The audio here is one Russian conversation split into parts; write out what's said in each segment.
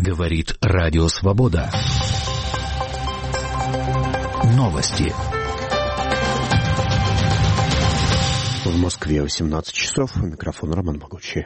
Говорит Радио Свобода. Новости. В Москве 18 часов. Микрофон Роман Могучий.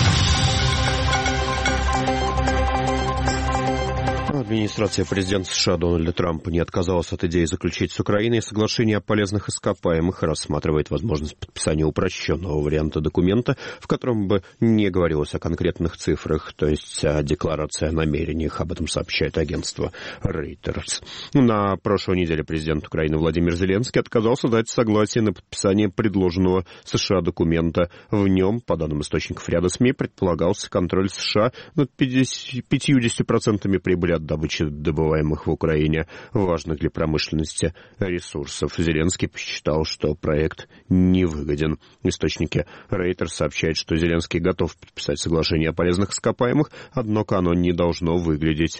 Администрация президента США Дональда Трампа не отказалась от идеи заключить с Украиной соглашение о полезных ископаемых и рассматривает возможность подписания упрощенного варианта документа, в котором бы не говорилось о конкретных цифрах, то есть о декларации о намерениях. Об этом сообщает агентство Reuters. На прошлой неделе президент Украины Владимир Зеленский отказался дать согласие на подписание предложенного США документа. В нем, по данным источников ряда СМИ, предполагался контроль США над 50% прибыли от добычи добываемых в Украине важных для промышленности ресурсов. Зеленский посчитал, что проект невыгоден. Источники Reuters сообщают, что Зеленский готов подписать соглашение о полезных ископаемых, однако оно не должно выглядеть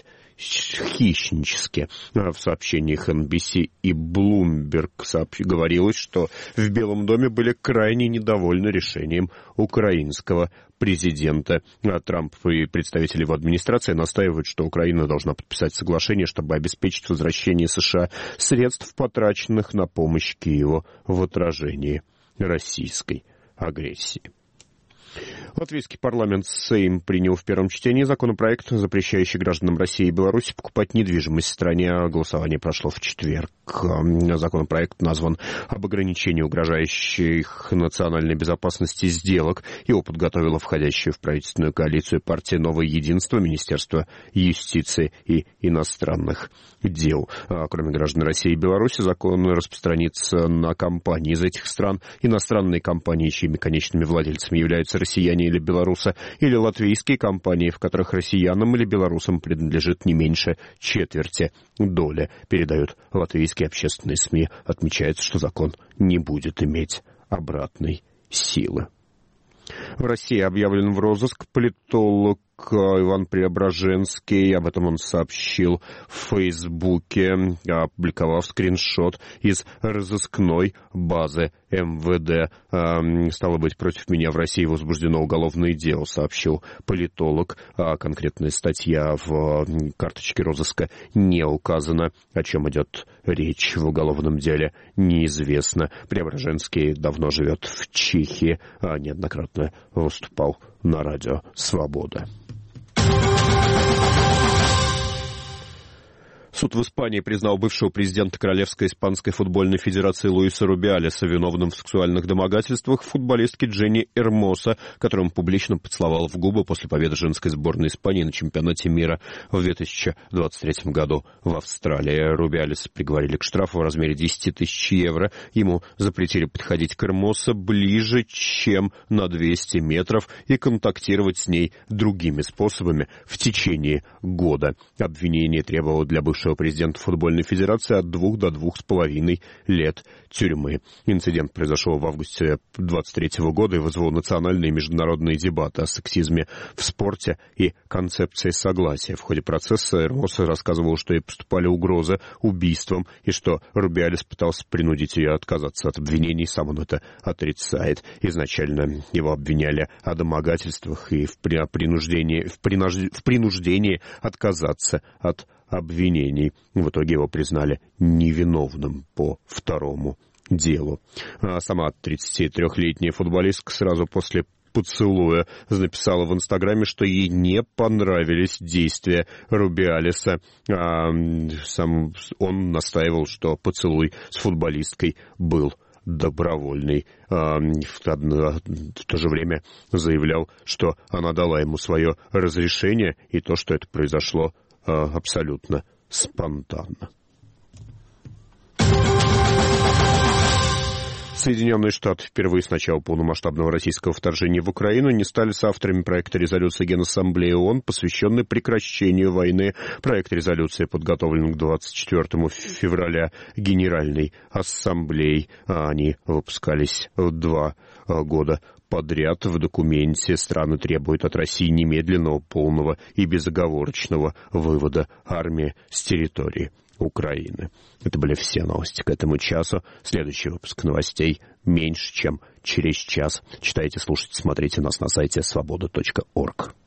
хищнически. В сообщениях NBC и Bloomberg говорилось, что в Белом доме были крайне недовольны решением украинского президента. Трамп и представители его администрации настаивают, что Украина должна подписать соглашение, чтобы обеспечить возвращение США средств, потраченных на помощь Киеву в отражении российской агрессии. Латвийский парламент Сейм принял в первом чтении законопроект, запрещающий гражданам России и Беларуси покупать недвижимость в стране. Голосование прошло в четверг. Законопроект назван «Об ограничении угрожающих национальной безопасности сделок». Его подготовила входящая в правительственную коалицию партия «Новое единство», Министерство юстиции и иностранных дел. Кроме граждан России и Беларуси, закон распространится на компании из этих стран. Иностранные компании, чьими конечными владельцами являются россияне или белорусы, или латвийские компании, в которых россиянам или белорусам принадлежит не меньше четверти доли, передают латвийские общественные СМИ. Отмечается, что закон не будет иметь обратной силы. В России объявлен в розыск политолог Иван Преображенский. Об этом он сообщил в Фейсбуке, опубликовав скриншот из разыскной базы МВД. Стало быть, против меня в России возбуждено уголовное дело, сообщил политолог. Конкретная статья в карточке розыска не указана. О чем идет речь в уголовном деле, неизвестно. Преображенский давно живет в Чехии, неоднократно выступал на радио «Свобода». Суд в Испании признал бывшего президента Королевской испанской футбольной федерации Луиса Рубиалеса виновным в сексуальных домогательствах футболистки Дженни Эрмоса, которую он публично поцеловал в губы после победы женской сборной Испании на чемпионате мира в 2023 году в Австралии. Рубиалеса приговорили к штрафу в размере 10 тысяч евро. Ему запретили подходить к Эрмосе ближе, чем на 200 метров и контактировать с ней другими способами в течение года. Обвинение требовало для бывшего президента футбольной федерации от 2 до 2,5 лет тюрьмы. Инцидент произошел в августе 2023 года и вызвал национальные и международные дебаты о сексизме в спорте и концепции согласия. В ходе процесса Эрмоса рассказывал, что ей поступали угрозы убийством и что Рубиалес пытался принудить ее отказаться от обвинений, сам он это отрицает. Изначально его обвиняли о домогательствах и в принуждении отказаться от обвинений. В итоге его признали невиновным по второму делу. Сама 33-летняя футболистка сразу после поцелуя написала в Инстаграме, что ей не понравились действия Рубиалеса. Сам он настаивал, что поцелуй с футболисткой был добровольный. В то же время заявлял, что она дала ему свое разрешение и то, что это произошло абсолютно спонтанно. Соединенные Штаты впервые с начала полномасштабного российского вторжения в Украину не стали соавторами проекта резолюции Генассамблеи ООН, посвященной прекращению войны. Проект резолюции подготовлен к 24 февраля Генеральной Ассамблеей. Они выпускались 2 года подряд. В документе страны требуют от России немедленного, полного и безоговорочного вывода армии с территории Украины. Это были все новости к этому часу. Следующий выпуск новостей меньше, чем через час. Читайте, слушайте, смотрите нас на сайте svoboda.org.